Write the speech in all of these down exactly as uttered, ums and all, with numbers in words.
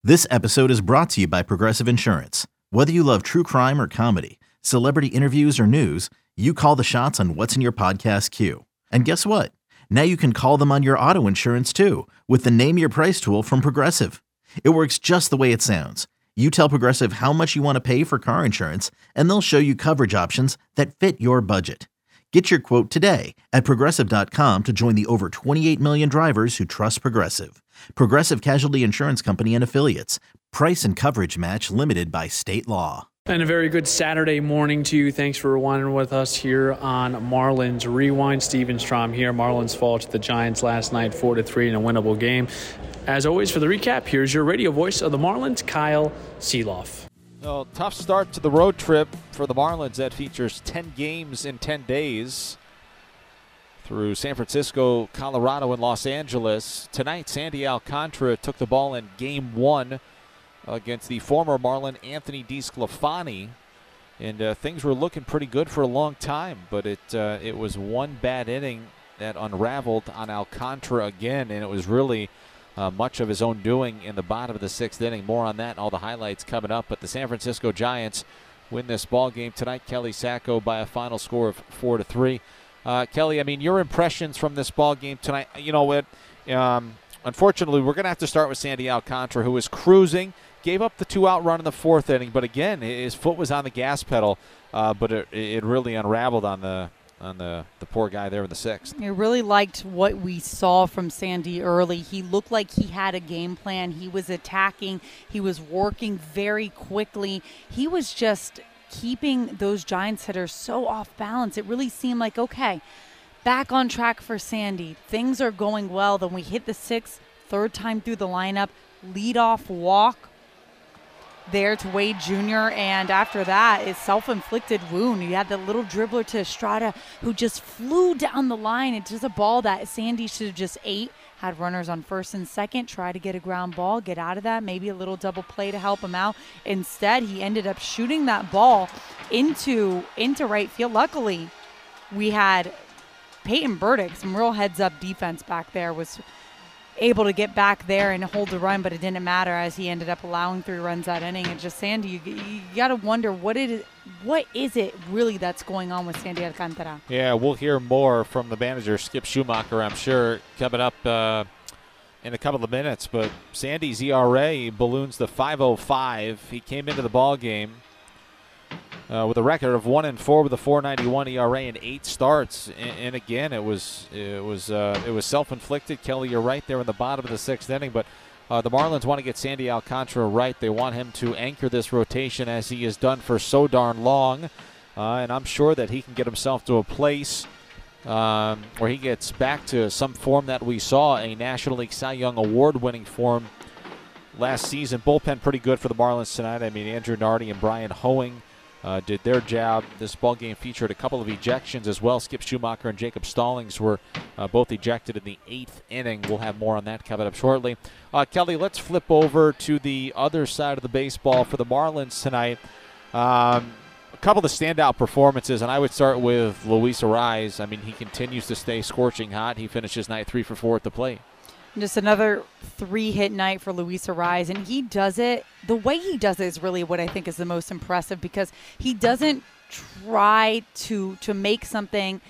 This episode is brought to you by Progressive Insurance. Whether you love true crime or comedy, celebrity interviews or news, you call the shots on what's in your podcast queue. And guess what? Now you can call them on your auto insurance too with the Name Your Price tool from Progressive. It works just the way it sounds. You tell Progressive how much you want to pay for car insurance, and they'll show you coverage options that fit your budget. Get your quote today at progressive dot com to join the over twenty-eight million drivers who trust Progressive. Progressive Casualty Insurance Company and Affiliates. Price and coverage match limited by state law. And a very good Saturday morning to you. Thanks for rewinding with us here on Marlins Rewind. Steven Strom here. Marlins fall to the Giants last night four to three in a winnable game. As always, for the recap, here's your radio voice of the Marlins, Kyle Seeloff. Well, tough start to the road trip for the Marlins that features ten games in ten days through San Francisco, Colorado, and Los Angeles. Tonight, Sandy Alcantara took the ball in game one against the former Marlin Anthony DeSclafani, and uh, things were looking pretty good for a long time, but it uh, it was one bad inning that unraveled on Alcantara again, and it was really uh, much of his own doing in the bottom of the sixth inning. More on that and all the highlights coming up, but the San Francisco Giants win this ball game tonight. Kelly Sacco by a final score of four to three. Uh, Kelly, I mean, your impressions from this ball game tonight. You know what? Um, unfortunately, we're going to have to start with Sandy Alcantara, who was cruising. Gave up the two-out run in the fourth inning, but again, his foot was on the gas pedal, uh, but it, it really unraveled on the on the, the poor guy there in the sixth. I really liked what we saw from Sandy early. He looked like he had a game plan. He was attacking. He was working very quickly. He was just keeping those Giants hitters so off balance. It really seemed like, okay, back on track for Sandy. Things are going well. Then we hit the sixth, third time through the lineup, leadoff walk there to Wade Junior And after that, it's self-inflicted wound. You had the little dribbler to Estrada who just flew down the line. It's just a ball that Sandy should have just ate. Had runners on first and second, try to get a ground ball, get out of that, maybe a little double play to help him out. Instead, he ended up shooting that ball into, into right field. Luckily, we had Peyton Burdick, some real heads-up defense back there, was able to get back there and hold the run, but it didn't matter as he ended up allowing three runs that inning. And just Sandy, you, you got to wonder what it is, what is it really that's going on with Sandy Alcantara? Yeah, we'll hear more from the manager, Skip Schumacher, I'm sure, coming up uh, in a couple of minutes. But Sandy's E R A balloons to five oh five. He came into the ball game Uh, with a record of one and four with a four ninety-one E R A and eight starts, and, and again, it was it was uh, it was self-inflicted. Kelly, you're right there in the bottom of the sixth inning, but uh, the Marlins want to get Sandy Alcantara right. They want him to anchor this rotation as he has done for so darn long, uh, and I'm sure that he can get himself to a place um, where he gets back to some form that we saw, a National League Cy Young Award-winning form last season. Bullpen pretty good for the Marlins tonight. I mean, Andrew Nardi and Brian Hoeing Uh, did their job. This ball game featured a couple of ejections as well. Skip Schumacher and Jacob Stallings were uh, both ejected in the eighth inning. We'll have more on that coming up shortly. Uh, Kelly, let's flip over to the other side of the baseball for the Marlins tonight. Um, a couple of standout performances, and I would start with Luis Arraez. I mean, he continues to stay scorching hot. He finishes night three for four at the plate. Just another three-hit night for Luis Arraez, and he does it, the way he does it is really what I think is the most impressive, because he doesn't try to to make something.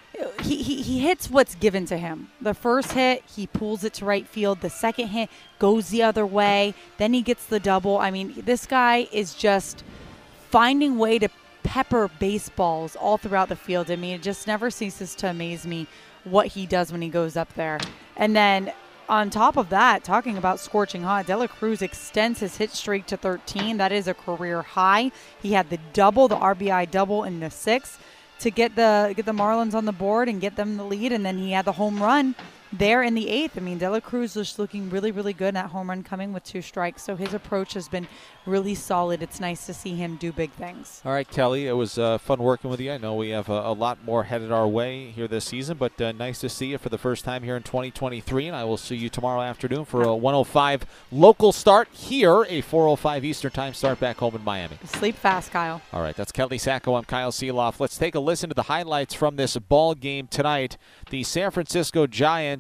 He, he, he hits what's given to him. The first hit, he pulls it to right field. The second hit goes the other way. Then he gets the double. I mean, this guy is just finding way to pepper baseballs all throughout the field. I mean, it just never ceases to amaze me what he does when he goes up there. And then on top of that, talking about scorching hot, De La Cruz extends his hit streak to thirteen. That is a career high. He had the double, the R B I double in the sixth to get the get the Marlins on the board and get them the lead, and then he had the home run there in the eighth. I mean, De La Cruz is looking really, really good. That home run coming with two strikes. So his approach has been really solid. It's nice to see him do big things. All right, Kelly, it was uh, fun working with you. I know we have a, a lot more headed our way here this season, but uh, nice to see you for the first time here in twenty twenty-three, and I will see you tomorrow afternoon for a one oh five local start here, a four oh five Eastern time start back home in Miami. Sleep fast, Kyle. All right, that's Kelly Sacco. I'm Kyle Seeloff. Let's take a listen to the highlights from this ball game tonight. The San Francisco Giants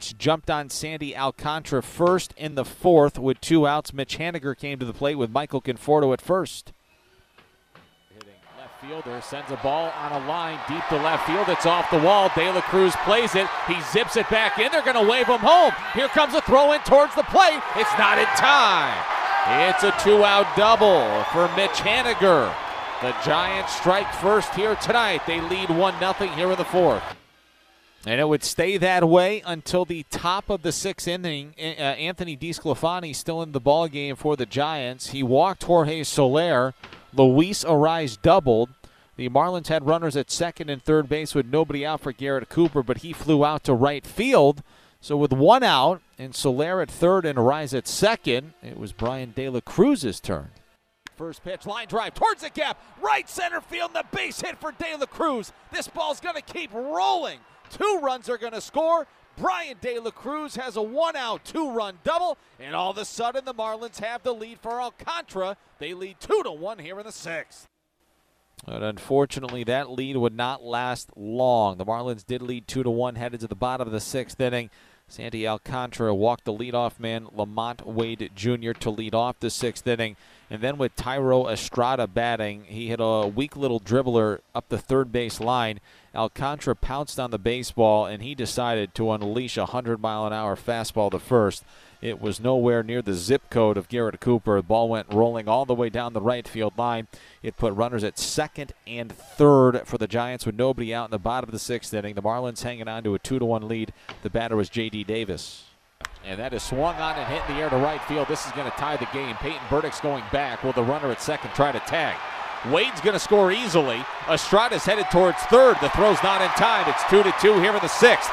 Giants jumped on Sandy Alcantara first in the fourth with two outs. Mitch Haniger came to the plate with Michael Conforto at first. Hitting left fielder, sends a ball on a line deep to left field. It's off the wall. De La Cruz plays it. He zips it back in. They're going to wave him home. Here comes a throw in towards the plate. It's not in time. It's a two-out double for Mitch Haniger. The Giants strike first here tonight. They lead one nothing here in the fourth. And it would stay that way until the top of the sixth inning. Uh, Anthony DeSclafani still in the ball game for the Giants. He walked Jorge Soler. Luis Arraez doubled. The Marlins had runners at second and third base with nobody out for Garrett Cooper, but he flew out to right field. So with one out and Soler at third and Arraez at second, it was Brian De La Cruz's turn. First pitch, line drive towards the gap, right center field, and the base hit for De La Cruz. This ball's going to keep rolling. Two runs are going to score. Brian De La Cruz has a one-out, two-run double, and all of a sudden the Marlins have the lead for Alcantara. They lead two to one here in the sixth. But unfortunately, that lead would not last long. The Marlins did lead two to one headed to the bottom of the sixth inning. Sandy Alcantara walked the leadoff man, Lamont Wade Junior, to lead off the sixth inning. And then with Thairo Estrada batting, he hit a weak little dribbler up the third base line. Alcantara pounced on the baseball, and he decided to unleash a hundred mile an hour fastball to first. It was nowhere near the zip code of Garrett Cooper. The ball went rolling all the way down the right field line. It put runners at second and third for the Giants with nobody out in the bottom of the sixth inning. The Marlins hanging on to a two to one lead. The batter was J D Davis. And that is swung on and hit in the air to right field. This is going to tie the game. Peyton Burdick's going back. Will the runner at second try to tag? Wade's going to score easily. Estrada's headed towards third. The throw's not in time. It's two to two here in the sixth.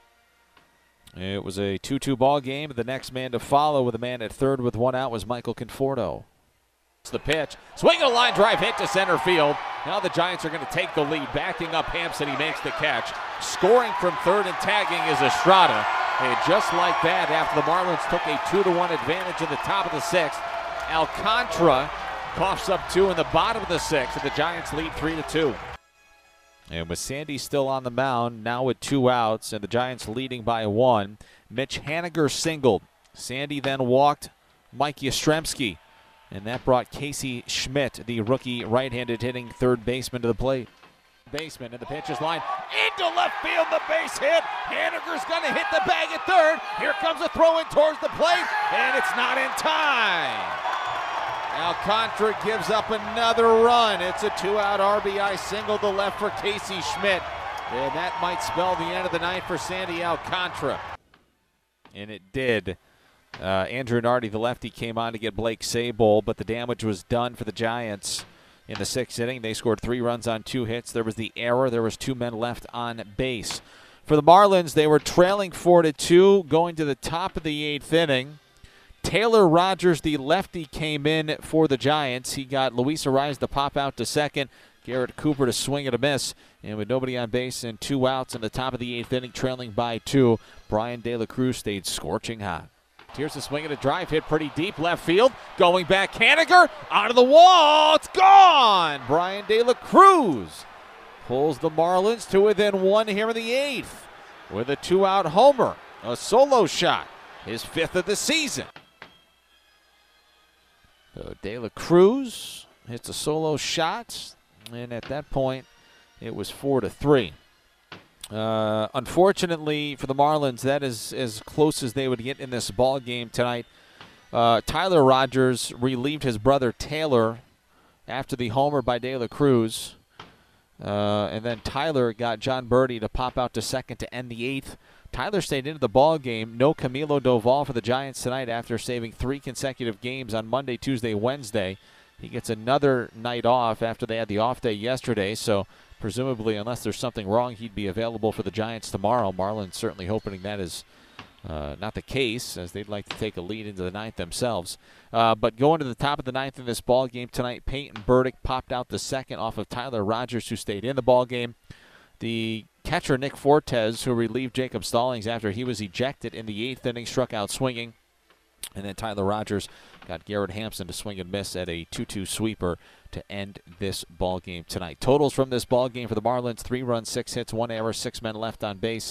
It was a two two ball game. The next man to follow with a man at third with one out was Michael Conforto. It's the pitch. Swinging a line drive hit to center field. Now the Giants are going to take the lead. Backing up Hampson, he makes the catch. Scoring from third and tagging is Estrada. And just like that, after the Marlins took a two to one advantage in the top of the sixth, Alcantara coughs up two in the bottom of the sixth, and the Giants lead three to two. And with Sandy still on the mound, now with two outs, and the Giants leading by one, Mitch Haniger singled. Sandy then walked Mike Yastrzemski, and that brought Casey Schmidt, the rookie right-handed hitting third baseman, to the plate. Baseman, and the pitch is lined into left field, the base hit. Haniger's going to hit the bag at third. Here comes a throw in towards the plate, and it's not in time. Alcantara gives up another run. It's a two-out R B I single to left for Casey Schmidt. And that might spell the end of the night for Sandy Alcantara. And it did. Uh, Andrew Nardi, the lefty, came on to get Blake Sabol, but the damage was done for the Giants in the sixth inning. They scored three runs on two hits. There was the error. There was two men left on base. For the Marlins, they were trailing four to two going to the top of the eighth inning. Taylor Rogers, the lefty, came in for the Giants. He got Luis Arraez to pop out to second, Garrett Cooper to swing and a miss. And with nobody on base and two outs in the top of the eighth inning, trailing by two, Brian De La Cruz stayed scorching hot. Here's the swing and a drive, hit pretty deep left field. Going back, Haniger, out of the wall, it's gone! Brian De La Cruz pulls the Marlins to within one here in the eighth with a two-out homer, a solo shot, his fifth of the season. So De La Cruz hits a solo shot, and at that point, it was four to three. Uh, unfortunately for the Marlins, that is as close as they would get in this ball game tonight. Uh, Tyler Rogers relieved his brother Taylor after the homer by De La Cruz, uh, and then Tyler got John Birdie to pop out to second to end the eighth. Tyler stayed into the ball game. No Camilo Doval for the Giants tonight after saving three consecutive games on Monday, Tuesday, Wednesday. He gets another night off after they had the off day yesterday, so presumably, unless there's something wrong, he'd be available for the Giants tomorrow. Marlins certainly hoping that is uh, not the case, as they'd like to take a lead into the ninth themselves. Uh, but going to the top of the ninth in this ball game tonight, Peyton Burdick popped out the second off of Tyler Rogers, who stayed in the ball game. The catcher Nick Fortes, who relieved Jacob Stallings after he was ejected in the eighth inning, struck out swinging. And then Tyler Rogers got Garrett Hampson to swing and miss at a two two sweeper to end this ball game tonight. Totals from this ball game for the Marlins: three runs, six hits, one error, six men left on base.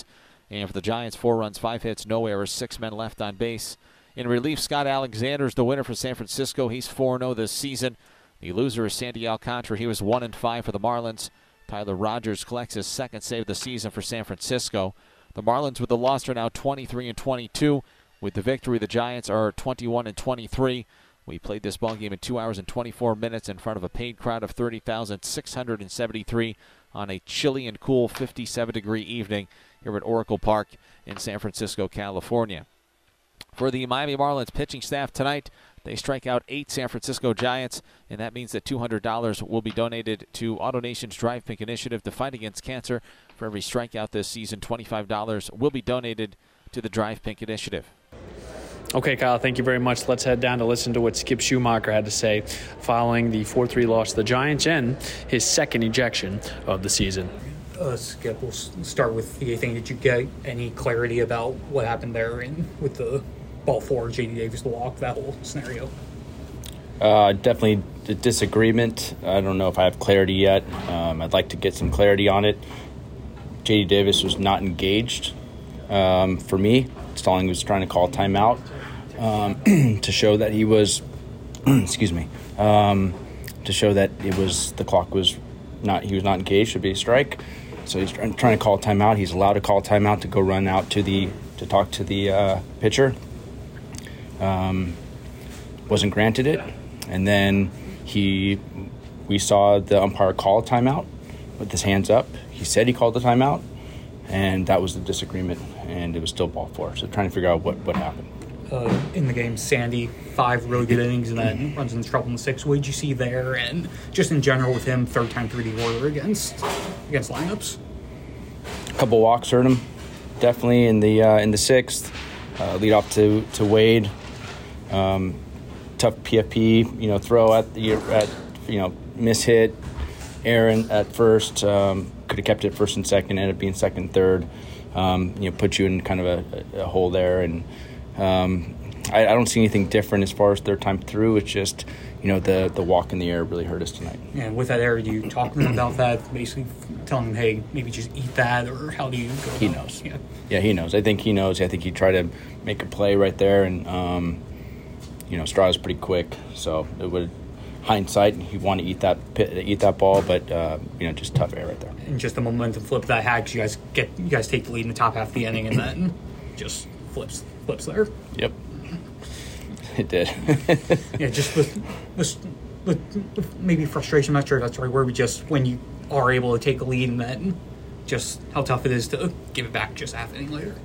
And for the Giants, four runs, five hits, no errors, six men left on base. In relief, Scott Alexander is the winner for San Francisco. He's four and oh this season. The loser is Sandy Alcantara. He was one and five for the Marlins. Tyler Rogers collects his second save of the season for San Francisco. The Marlins with the loss are now twenty-three and twenty-two. With the victory, the Giants are twenty-one and twenty-three. We played this ball game in two hours and twenty-four minutes in front of a paid crowd of thirty thousand six hundred seventy-three on a chilly and cool fifty-seven degree evening here at Oracle Park in San Francisco, California. For the Miami Marlins pitching staff tonight, they strike out eight San Francisco Giants, and that means that two hundred dollars will be donated to AutoNation's Drive Pink initiative to fight against cancer. For every strikeout this season, twenty-five dollars will be donated to the Drive Pink initiative. Okay, Kyle, thank you very much. Let's head down to listen to what Skip Schumaker had to say following the four three loss to the Giants and his second ejection of the season. Uh, Skip, we'll start with you. Think, did you get any clarity about what happened there in, with the ball four, J D Davis to walk, that whole scenario? Uh, definitely a disagreement. I don't know if I have clarity yet. Um, I'd like to get some clarity on it. J D Davis was not engaged um, for me. Stalling was trying to call a timeout um, to show that he was, excuse me, um, to show that it was the clock was not, he was not engaged, should be a strike. So he's trying, trying to call a timeout. He's allowed to call a timeout to go run out to the to talk to the uh, pitcher. Um, wasn't granted it, and then he, we saw the umpire call a timeout with his hands up. He said he called the timeout, and that was the disagreement, and it was still ball four. So trying to figure out what, what happened. Uh, in the game, Sandy, five really good innings, and then runs into trouble in the sixth. What did you see there, and just in general with him, third time three D order against against lineups? A couple walks hurt him, definitely in the uh, in the sixth. Uh, lead off to to Wade. Um, tough P F P, you know, throw at the at you know miss hit. Aaron at first um, could have kept it first and second, ended up being second, and third. Um, you know, put you in kind of a, a hole there, and um, I, I don't see anything different as far as third time through. It's just you know the the walk in the air really hurt us tonight. And with that error, do you talk to them about that? Basically, telling them, hey, maybe just eat that, or how do you go? He about knows. Yeah. yeah, he knows. I think he knows. I think he tried to make a play right there, and um, you know, Straw is pretty quick, so it would. Hindsight, he wanted to eat that eat that ball, but uh, you know, just tough air right there. And just the momentum flip that had, because you guys get you guys take the lead in the top half of the inning, and then just flips flips there. Yep, it did. yeah, just with, with, with, with maybe frustration. I'm not sure if that's the right word, but just when you are able to take a lead, and then just how tough it is to give it back just half inning later.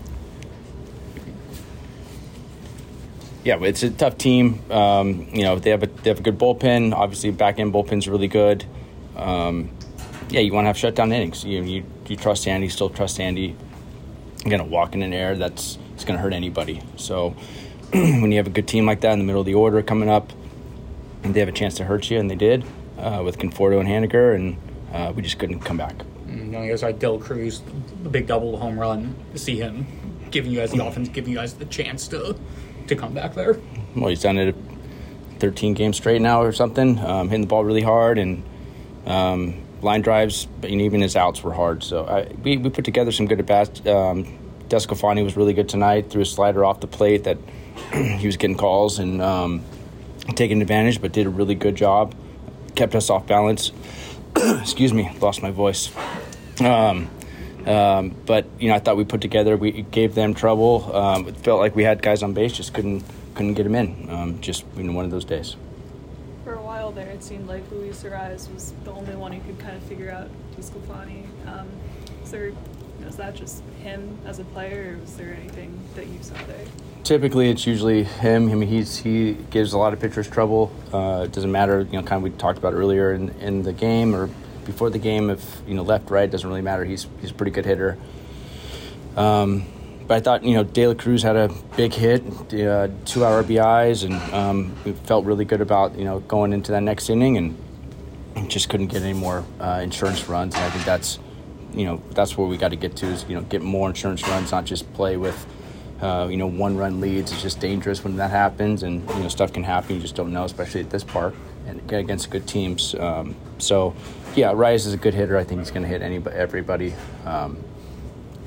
Yeah, it's a tough team. Um, you know, they have a they have a good bullpen. Obviously, back end bullpen's really good. Um, yeah, you want to have shutdown innings. You you you trust Andy, still trust Andy. You're gonna walk in an air that's it's gonna hurt anybody. So when you have a good team like that in the middle of the order coming up, and they have a chance to hurt you, and they did uh, with Conforto and Haniger, and uh, we just couldn't come back. Mm, you know, guys like Del Cruz, the big double, the home run. To see him giving you guys the offense, giving you guys the chance to. to come back there. Well, he's done it thirteen games straight now or something, um, hitting the ball really hard, and um, line drives, and even his outs were hard. So I, we, we put together some good at-bats. Um, Descalfani was really good tonight, threw a slider off the plate that he was getting calls and um, taking advantage, but did a really good job. Kept us off balance. Excuse me, lost my voice. Um, Um, but, you know, I thought we put together, we gave them trouble. Um, it felt like we had guys on base, just couldn't couldn't get them in. Um, just, you know, one of those days. For a while there, it seemed like Luis Arraez was the only one who could kind of figure out Descalfani. Um, is there, is that just him as a player, or was there anything that you saw there? Typically, it's usually him. I mean, he's he gives a lot of pitchers trouble. Uh, it doesn't matter, you know, kind of we talked about earlier in, in the game or before the game, if, you know, left, right, doesn't really matter. He's he's a pretty good hitter. Um, but I thought, you know, De La Cruz had a big hit, uh, two R B Is, and um, we felt really good about, you know, going into that next inning, and just couldn't get any more uh, insurance runs. And I think that's, you know, that's where we got to get to is, you know, get more insurance runs, not just play with, uh, you know, one-run leads. It's just dangerous when that happens, and, you know, stuff can happen. You just don't know, especially at this park and against good teams. Um, so, yeah, Arraez is a good hitter. I think he's going to hit anybody, everybody. Um,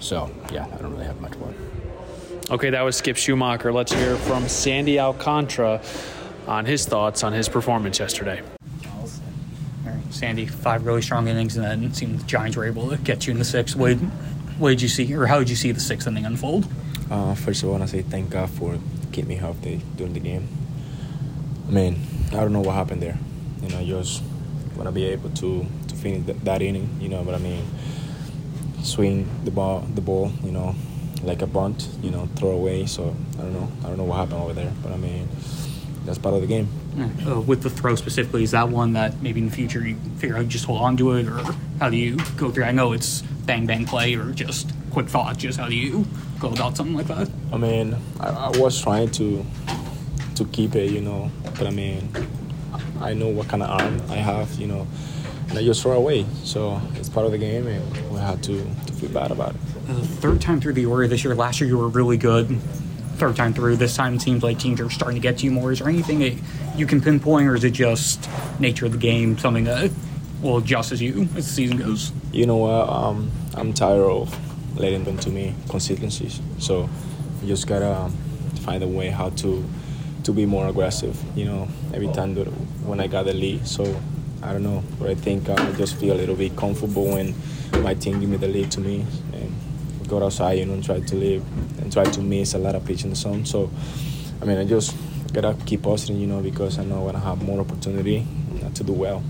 So, yeah, I don't really have much more. Okay, that was Skip Schumacher. Let's hear from Sandy Alcantara on his thoughts on his performance yesterday. Sandy, five really strong innings, and then it seemed the Giants were able to get you in the sixth. What, what did you see, or how did you see the sixth inning unfold? Uh, first of all, I want to say thank God for keeping me healthy during the game. I mean, I don't know what happened there. You know, just want to be able to, to finish that, that inning, you know, but I mean, swing the ball, the ball, you know, like a bunt, you know, throw away. So I don't know. I don't know what happened over there, but I mean, that's part of the game. Uh, with the throw specifically, is that one that maybe in the future you figure out you just hold on to it, or how do you go through? I know it's bang bang play or just quick thought. Just how do you go about something like that? I mean, I, I was trying to to keep it, you know, but I mean, I know what kind of arm I have, you know, and I just throw away. So it's part of the game, and we had to, to feel bad about it. Uh, third time through the order this year. Last year you were really good. Third time through. This time it seems like teams are starting to get to you more. Is there anything that you can pinpoint, or is it just nature of the game, something that will adjust as you as the season goes? You know what? Um, I'm tired of letting them to me consistencies. So you just gotta um, find a way how to to be more aggressive. You know, every time that when I got the lead. So I don't know, but I think uh, I just feel a little bit comfortable when my team give me the lead to me and go outside, you know, and try to live and try to miss a lot of pitch in the zone. So, I mean, I just gotta keep positive, you know, because I know I'm gonna have more opportunity to do well.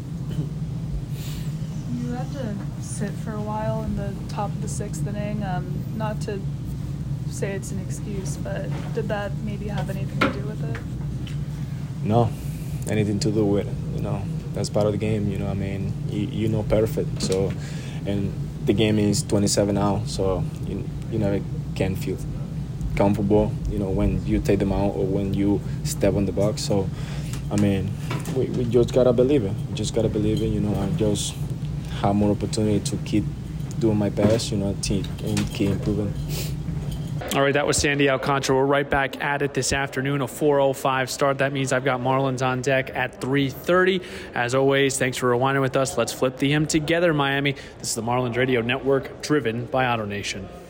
You had to sit for a while in the top of the sixth inning. Um, not to say it's an excuse, but did that maybe have anything to do with it? No, anything to do with it, you know. That's part of the game, you know. I mean, you, you know perfect. So, and the game is twenty-seven out, so you you never can feel comfortable, you know, when you take them out or when you step on the box. So, I mean, we, we just gotta believe it. We just gotta believe it, you know, and just have more opportunity to keep doing my best, you know, and keep improving. All right, that was Sandy Alcantara. We're right back at it this afternoon, a four oh five start. That means I've got Marlins on deck at three thirty. As always, thanks for rewinding with us. Let's flip the M together, Miami. This is the Marlins Radio Network, driven by AutoNation.